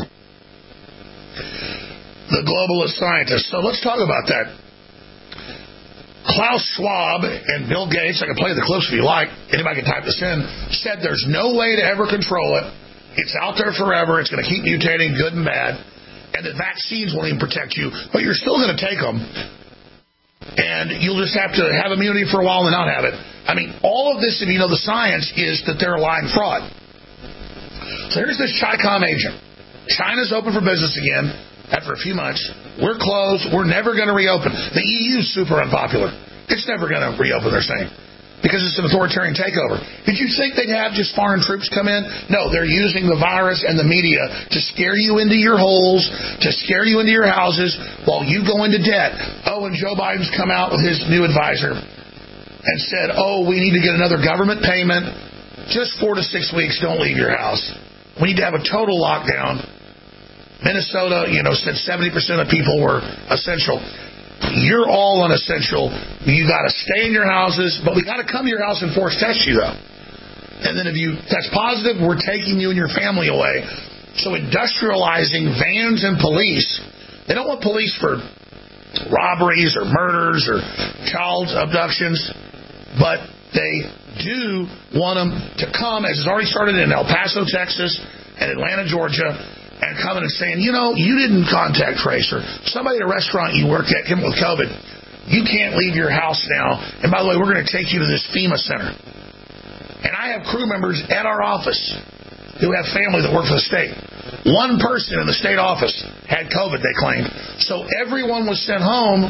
The globalist scientists. So let's talk about that. Klaus Schwab and Bill Gates, I can play the clips if you like, anybody can type this in, said there's no way to ever control it. It's out there forever. It's going to keep mutating, good and bad. And that vaccines won't even protect you, but you're still going to take them. And you'll just have to have immunity for a while and not have it. I mean, all of this, if you know the science, is that they're a lying fraud. So here's this Chi-Com agent. China's open for business again after a few months. We're closed. We're never going to reopen. The EU's super unpopular. It's never going to reopen, they're saying, because it's an authoritarian takeover. Did you think they'd have just foreign troops come in? No, they're using the virus and the media to scare you into your holes, to scare you into your houses while you go into debt. Oh, and Joe Biden's come out with his new advisor and said, oh, we need to get another government payment. Just 4 to 6 weeks, don't leave your house. We need to have a total lockdown. Minnesota, said 70% of people were essential. You're all unessential. You got to stay in your houses, but we got to come to your house and force test you, though. And then if you test positive, we're taking you and your family away. So industrializing vans and police. They don't want police for robberies or murders or child abductions, but they do want them to come, as has already started in El Paso, Texas, and Atlanta, Georgia, and coming and saying, you didn't contact trace, or somebody at a restaurant you work at came with COVID. You can't leave your house now. And by the way, we're going to take you to this FEMA center. And I have crew members at our office who have family that work for the state. One person in the state office had COVID, they claimed. So everyone was sent home.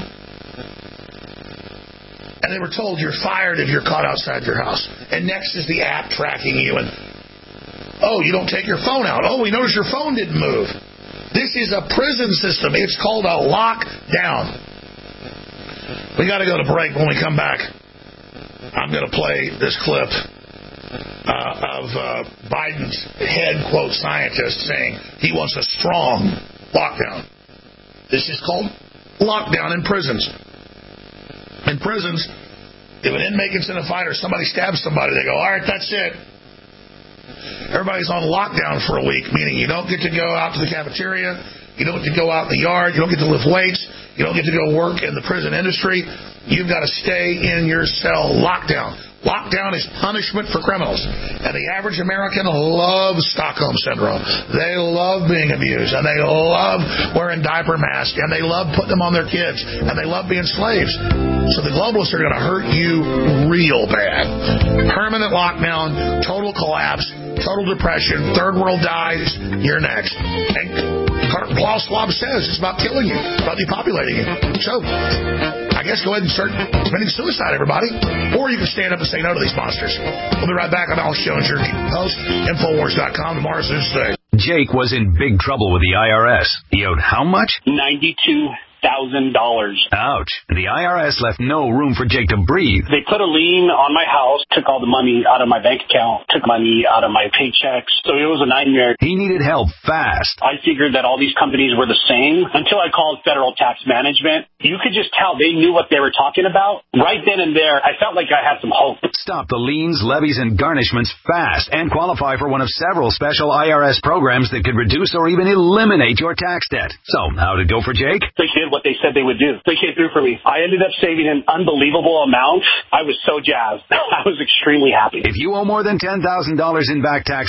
And they were told you're fired if you're caught outside your house. And next is the app tracking you. And, oh, you don't take your phone out. Oh, we noticed your phone didn't move. This is a prison system. It's called a lockdown. We got to go to break. When we come back, I'm going to play this clip of Biden's head, quote, scientist saying he wants a strong lockdown. This is called lockdown in prisons. In prisons, if an inmate gets in a fight or somebody stabs somebody, they go, all right, that's it. Everybody's on lockdown for a week, meaning you don't get to go out to the cafeteria, you don't get to go out in the yard, you don't get to lift weights, you don't get to go work in the prison industry. You've got to stay in your cell. Lockdown. Lockdown is punishment for criminals. And the average American loves Stockholm Syndrome. They love being abused. And they love wearing diaper masks. And they love putting them on their kids. And they love being slaves. So the globalists are going to hurt you real bad. Permanent lockdown, total collapse, total depression, third world dies, you're next. And Klaus Schwab says it's about killing you, about depopulating you. So I guess go ahead and start committing suicide, everybody. Or you can stand up and say no to these monsters. We'll be right back on Alex Jones, your host, Infowars.com. Tomorrow's Tuesday. Jake was in big trouble with the IRS. He owed how much? $92,000. Ouch. The IRS left no room for Jake to breathe. They put a lien on my house, took all the money out of my bank account, took money out of my paychecks. So it was a nightmare. He needed help fast. I figured that all these companies were the same until I called Federal Tax Management. You could just tell they knew what they were talking about. Right then and there, I felt like I had some hope. Stop the liens, levies, and garnishments fast and qualify for one of several special IRS programs that could reduce or even eliminate your tax debt. So, how'd it go for Jake? They did what they said they would do. They came through for me. I ended up saving an unbelievable amount. I was so jazzed. I was extremely happy. If you owe more than $10,000 in back taxes,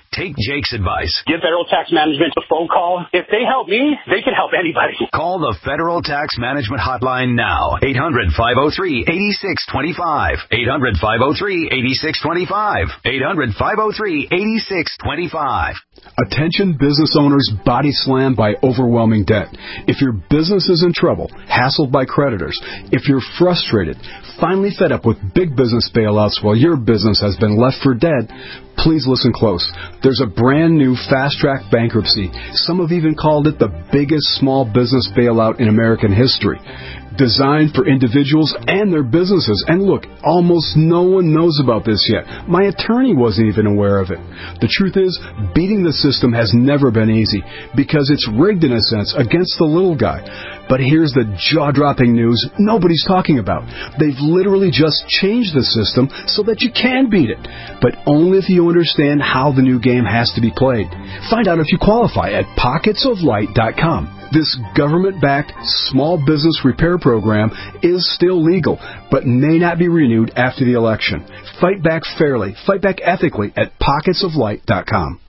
Take Jake's advice. Give Federal Tax Management a phone call. If they help me, they can help anybody. Call the Federal Tax Management Hotline now. 800-503-8625. 800-503-8625. 800-503-8625. Attention business owners body slammed by overwhelming debt. If your business is in trouble, hassled by creditors, if you're frustrated, finally fed up with big business bailouts while your business has been left for dead, please listen close. There's a brand new fast-track bankruptcy. Some have even called it the biggest small business bailout in American history. Designed for individuals and their businesses. And look, almost no one knows about this yet. My attorney wasn't even aware of it. The truth is, beating the system has never been easy because it's rigged in a sense against the little guy. But here's the jaw-dropping news nobody's talking about. They've literally just changed the system so that you can beat it, but only if you understand how the new game has to be played. Find out if you qualify at pocketsoflight.com. This government-backed small business repair program is still legal, but may not be renewed after the election. Fight back fairly, fight back ethically at pocketsoflight.com.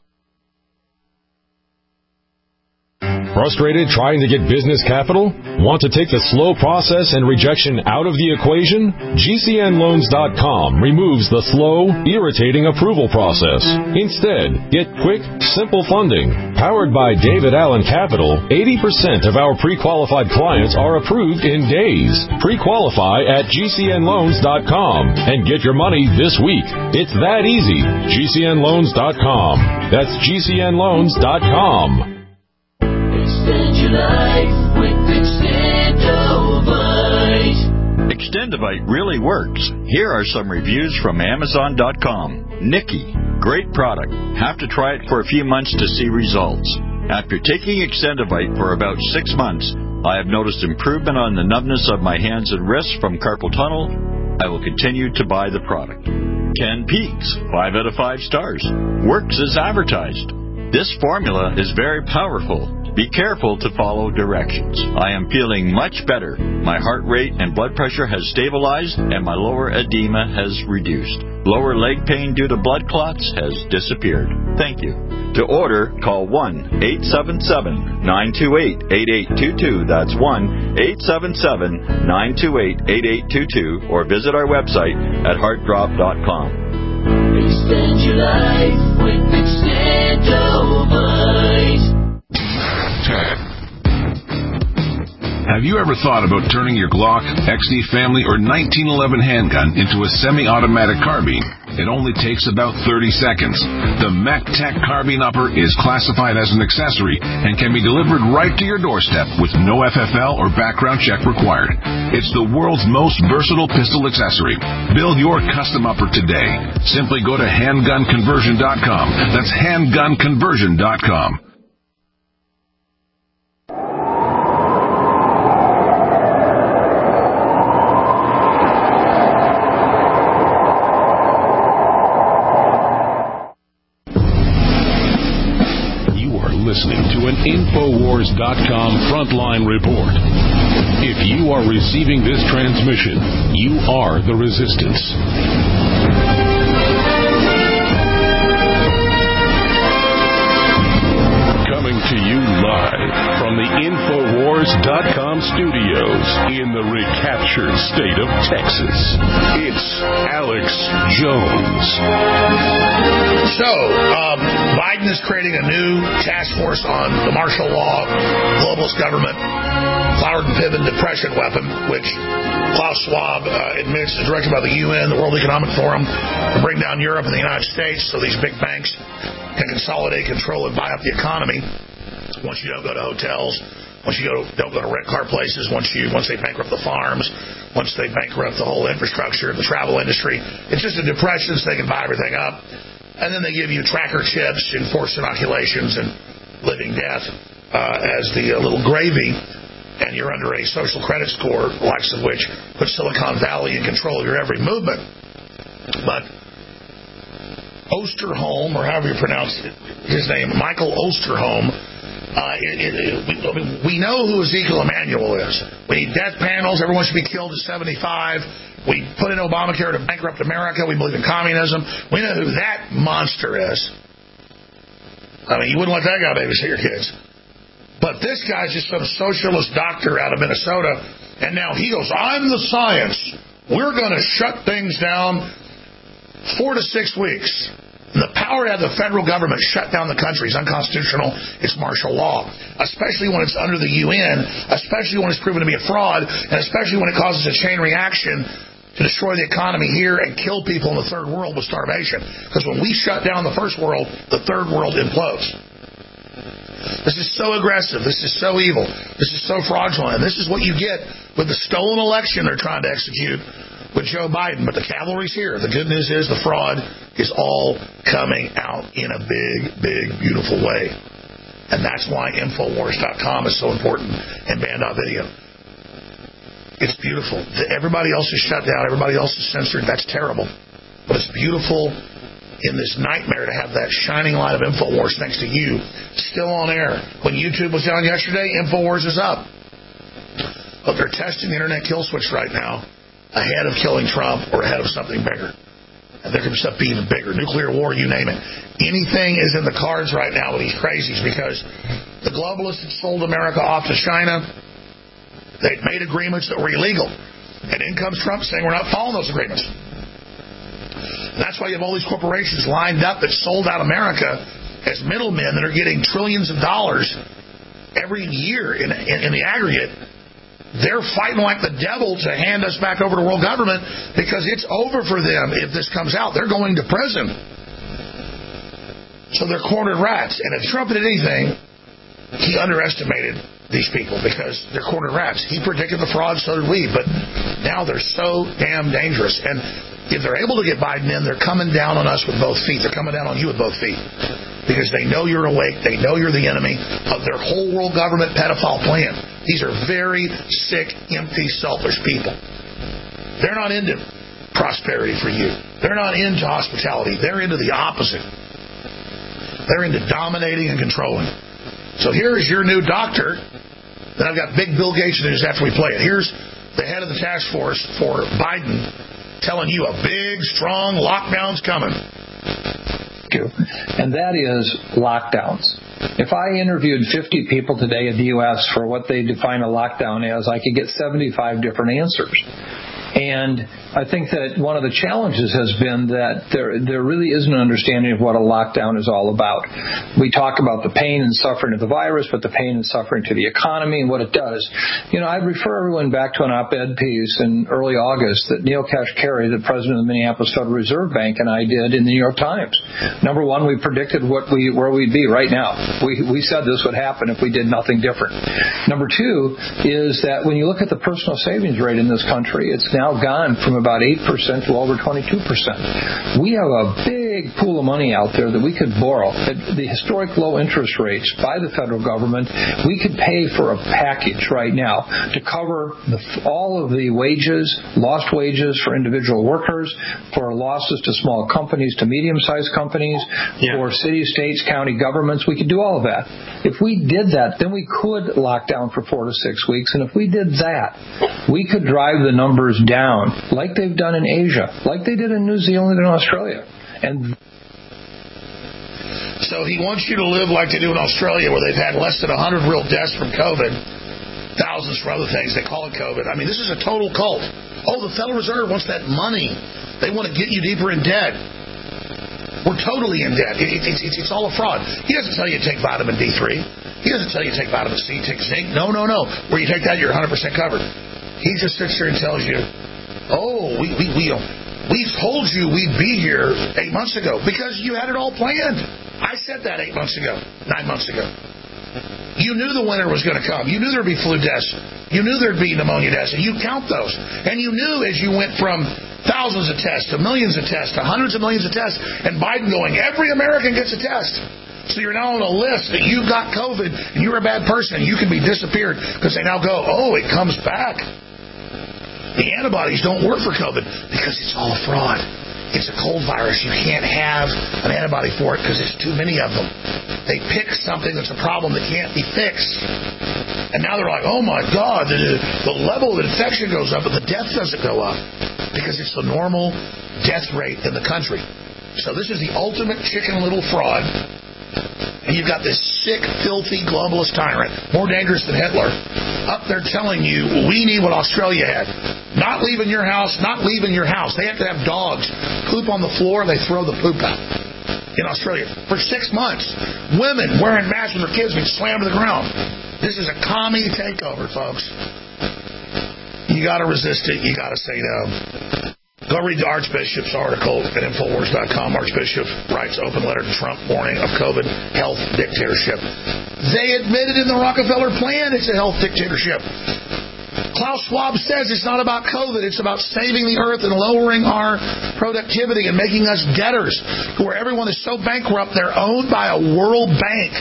Frustrated trying to get business capital? Want to take the slow process and rejection out of the equation? GCNloans.com removes the slow, irritating approval process. Instead, get quick, simple funding. Powered by David Allen Capital, 80% of our pre-qualified clients are approved in days. Pre-qualify at GCNloans.com and get your money this week. It's that easy. GCNloans.com. That's GCNloans.com. Extend your life with Extendovite. Extendovite really works. Here are some reviews from Amazon.com. Nikki, great product. Have to try it for a few months to see results. After taking Extendovite for about 6 months, I have noticed improvement on the numbness of my hands and wrists from carpal tunnel. I will continue to buy the product. Ken Peaks, 5 out of 5 stars. Works as advertised. This formula is very powerful. Be careful to follow directions. I am feeling much better. My heart rate and blood pressure has stabilized, and my lower edema has reduced. Lower leg pain due to blood clots has disappeared. Thank you. To order, call 1-877-928-8822. That's 1-877-928-8822. Or visit our website at heartdrop.com. Extend your life with Extendovite. Have you ever thought about turning your Glock, XD Family, or 1911 handgun into a semi-automatic carbine? It only takes about 30 seconds. The MacTac Carbine Upper is classified as an accessory and can be delivered right to your doorstep with no FFL or background check required. It's the world's most versatile pistol accessory. Build your custom upper today. Simply go to handgunconversion.com. That's handgunconversion.com. Listening to an Infowars.com frontline report. If you are receiving this transmission, you are the resistance. Coming to you live from the Infowars.com studios in the recaptured state of Texas, it's Alex Jones. So, Biden is creating a new task force on the martial law, globalist government, Cloward and Piven depression weapon, which Klaus Schwab admits is directed by the UN, the World Economic Forum, to bring down Europe and the United States so these big banks can consolidate, control, and buy up the economy. Once you don't go to hotels, once you don't go to rent car places, once they bankrupt the farms, once they bankrupt the whole infrastructure, the travel industry, it's just a depression so they can buy everything up. And then they give you tracker chips, enforced inoculations, and living death as the little gravy. And you're under a social credit score, the likes of which puts Silicon Valley in control of your every movement. But Osterholm, or however you pronounce his name, Michael Osterholm, we know who Ezekiel Emanuel is. We need death panels. Everyone should be killed at 75. We put in Obamacare to bankrupt America. We believe in communism. We know who that monster is. I mean, you wouldn't let that guy babysit your kids. But this guy's just some socialist doctor out of Minnesota, and now he goes, I'm the science. We're going to shut things down 4 to 6 weeks. And the power to have the federal government shut down the country is unconstitutional. It's martial law, especially when it's under the UN, especially when it's proven to be a fraud, and especially when it causes a chain reaction to destroy the economy here and kill people in the third world with starvation. Because when we shut down the first world, the third world implodes. This is so aggressive. This is so evil. This is so fraudulent. And this is what you get with the stolen election they're trying to execute with Joe Biden. But the cavalry's here. The good news is the fraud is all coming out in a big, big, beautiful way. And that's why Infowars.com is so important and Band.video. It's beautiful. Everybody else is shut down. Everybody else is censored. That's terrible. But it's beautiful in this nightmare to have that shining light of Infowars thanks to you still on air. When YouTube was down yesterday, Infowars is up. But they're testing the internet kill switch right now ahead of killing Trump or ahead of something bigger. And there could be something even bigger. Nuclear war, you name it. Anything is in the cards right now with these crazies because the globalists had sold America off to China. They'd made agreements that were illegal. And in comes Trump saying we're not following those agreements. And that's why you have all these corporations lined up that sold out America as middlemen that are getting trillions of dollars every year in the aggregate. They're fighting like the devil to hand us back over to world government because it's over for them if this comes out. They're going to prison. So they're cornered rats. And if Trump did anything, he underestimated these people because they're cornered rats. He predicted the fraud, so did we. But now they're so damn dangerous. And if they're able to get Biden in, they're coming down on us with both feet. They're coming down on you with both feet. Because they know you're awake. They know you're the enemy of their whole world government pedophile plan. These are very sick, empty, selfish people. They're not into prosperity for you. They're not into hospitality. They're into the opposite. They're into dominating and controlling. So here is your new doctor. Then I've got big Bill Gates news after we play it. Here's the head of the task force for Biden telling you a big, strong lockdown's coming. And that is lockdowns. If I interviewed 50 people today in the U.S. for what they define a lockdown as, I could get 75 different answers. And I think that one of the challenges has been that there really isn't an understanding of what a lockdown is all about. We talk about the pain and suffering of the virus, but the pain and suffering to the economy and what it does. I'd refer everyone back to an op-ed piece in early August that Neil Kashkari, the president of the Minneapolis Federal Reserve Bank, and I did in the New York Times. Number one, we predicted where we'd be right now. We said this would happen if we did nothing different. Number two is that when you look at the personal savings rate in this country, it's now gone from about 8% to over 22%. We have a big pool of money out there that we could borrow at the historic low interest rates by the federal government. We could pay for a package right now to cover all of the wages, lost wages for individual workers, for losses to small companies, to medium-sized companies, for cities, states, county governments. We could do all of that. If we did that, then we could lock down for 4 to 6 weeks. And if we did that, we could drive the numbers down like they've done in Asia, like they did in New Zealand and Australia. And so he wants you to live like they do in Australia, where they've had less than 100 real deaths from COVID, thousands for other things. They call it COVID. I mean, this is a total cult. Oh, the Federal Reserve wants that money. They want to get you deeper in debt. We're totally in debt. It's all a fraud. He doesn't tell you to take vitamin D3. He doesn't tell you to take vitamin C, take zinc. No. Where you take that, you're 100% covered. He just sits there and tells you, oh, we told you we'd be here 8 months ago because you had it all planned. I said that 8 months ago, 9 months ago. You knew the winter was going to come. You knew there'd be flu deaths. You knew there'd be pneumonia deaths, and you count those. And you knew as you went from thousands of tests to millions of tests to hundreds of millions of tests, and Biden going, every American gets a test. So you're now on a list that you've got COVID, and you're a bad person, and you can be disappeared because they now go, oh, it comes back. The antibodies don't work for COVID because it's all a fraud. It's a cold virus. You can't have an antibody for it because there's too many of them. They pick something that's a problem that can't be fixed. And now they're like, oh, my God, the level of infection goes up, but the death doesn't go up because it's the normal death rate in the country. So this is the ultimate chicken little fraud. And you've got this sick, filthy, globalist tyrant, more dangerous than Hitler, up there telling you, we need what Australia had. Not leaving your house, not leaving your house. They have to have dogs poop on the floor, they throw the poop out. In Australia, for 6 months, women wearing masks with their kids being slammed to the ground. This is a commie takeover, folks. You got to resist it. You got to say no. Go read the Archbishop's article at Infowars.com. Archbishop writes open letter to Trump warning of COVID health dictatorship. They admitted in the Rockefeller plan it's a health dictatorship. Klaus Schwab says it's not about COVID. It's about saving the earth and lowering our productivity and making us debtors, where everyone is so bankrupt they're owned by a World Bank.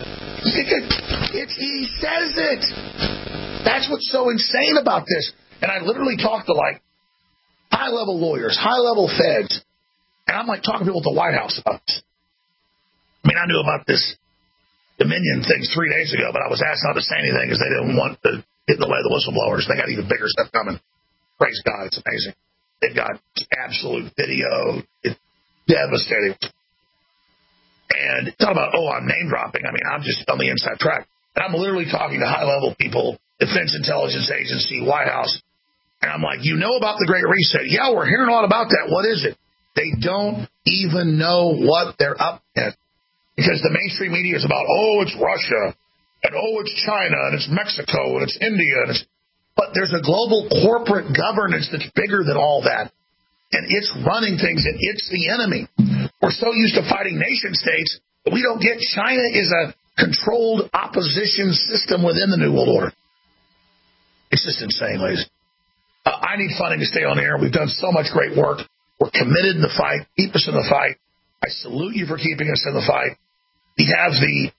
He says it. That's what's so insane about this. And I literally talked to high-level lawyers, high-level feds, and I'm talking to people at the White House about this. I mean, I knew about this Dominion thing 3 days ago, but I was asked not to say anything because they didn't want to get in the way of the whistleblowers. They got even bigger stuff coming. Praise God, it's amazing. They've got absolute video. It's devastating. And it's not about, I'm name dropping. I mean, I'm just on the inside track. And I'm literally talking to high-level people, Defense Intelligence Agency, White House, and I'm like, you know about the Great Reset? Yeah, we're hearing a lot about that. What is it? They don't even know what they're up at. Because the mainstream media is about, it's Russia, and it's China, and it's Mexico, and it's India, but there's a global corporate governance that's bigger than all that. And it's running things, and it's the enemy. We're so used to fighting nation states that we don't get China is a controlled opposition system within the New World Order. It's just insane, ladies. I need funding to stay on air. We've done so much great work. We're committed in the fight. Keep us in the fight. I salute you for keeping us in the fight. We have the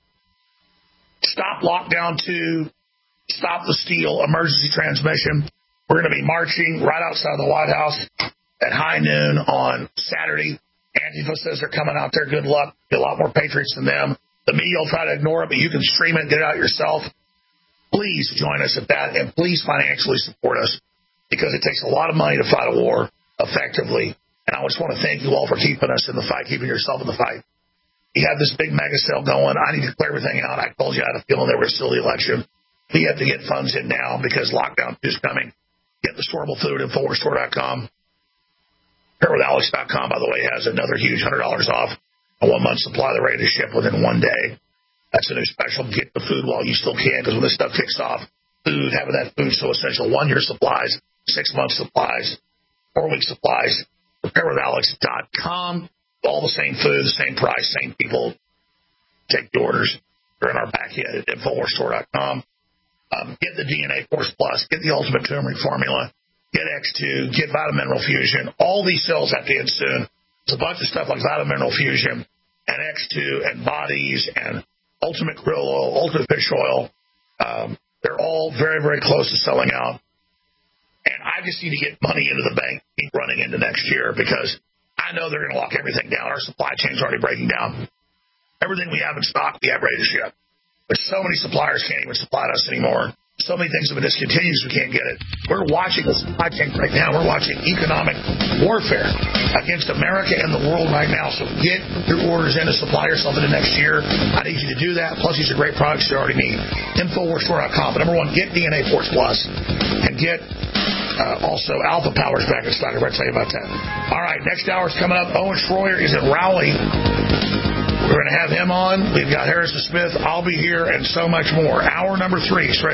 Stop Lockdown 2, Stop the Steal emergency transmission. We're going to be marching right outside the White House at high noon on Saturday. Antifa says they're coming out there. Good luck. Be a lot more patriots than them. The media will try to ignore it, but you can stream it and get it out yourself. Please join us at that, and please financially support us, because it takes a lot of money to fight a war effectively. And I just want to thank you all for keeping us in the fight, keeping yourself in the fight. We have this big mega sale going. I need to clear everything out. I told you I had a feeling there was still the election. We have to get funds in now because lockdown is coming. Get the storable food at InfoWarsStore.com. PairWithAlex.com, by the way, has another huge $100 off a 1 month supply. They're ready to ship within 1 day. That's a new special. Get the food while you still can, because when this stuff kicks off, having that food so essential. 1 year supplies, 6 month supplies, 4 week supplies. PairWithAlex.com. All the same food, the same price, same people. Take the orders. They're in our back end at InfoWarsStore.com. Get the DNA Force Plus. Get the Ultimate Turmeric Formula. Get X2. Get Vitamin Mineral Fusion. All these sales have to end soon. There's a bunch of stuff like Vitamin Mineral Fusion and X2 and Bodies and Ultimate Krill Oil, Ultimate Fish Oil. They're all very, very close to selling out. And I just need to get money into the bank, keep running into next year, because I know they're going to lock everything down. Our supply chain's already breaking down. Everything we have in stock, we have ready to ship. But so many suppliers can't even supply us anymore. So many things have been discontinued, so we can't get it. We're watching the supply chain right now. We're watching economic warfare against America and the world right now. So get your orders in to supply yourself into next year. I need you to do that. Plus, these are great products you already need. InfoWarsStore.com. But number one, get DNA Force Plus. And get also Alpha Powers back in stock. I'm going to tell you about that. All right, next hour is coming up. Owen Schroyer is in Raleigh. We're going to have him on. We've got Harrison Smith. I'll be here, and so much more. Hour number 3 straight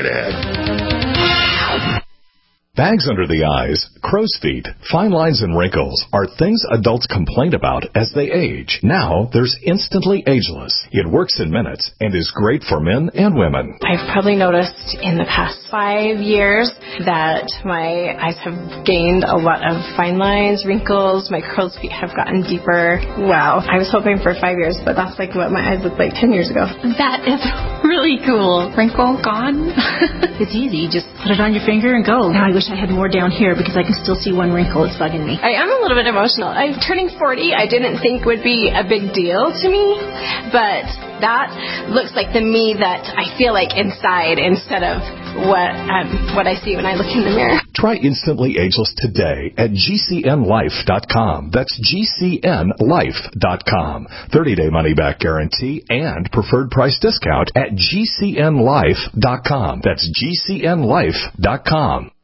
ahead. Bags under the eyes, crow's feet, fine lines and wrinkles are things adults complain about as they age. Now there's Instantly Ageless. It works in minutes and is great for men and women. I've probably noticed in the past 5 years that my eyes have gained a lot of fine lines, wrinkles, my crow's feet have gotten deeper. Wow. I was hoping for 5 years, but that's like what my eyes looked like 10 years ago. That is really cool. Wrinkle gone? It's easy. You just put it on your finger and go. Now I wish I had more down here because I can still see one wrinkle. It's bugging me. I am a little bit emotional. I'm turning 40. I didn't think would be a big deal to me, but that looks like the me that I feel like inside instead of what I see when I look in the mirror. Try Instantly Ageless today at GCNLife.com. That's GCNLife.com. 30-day money-back guarantee and preferred price discount at GCNLife.com. That's GCNLife.com.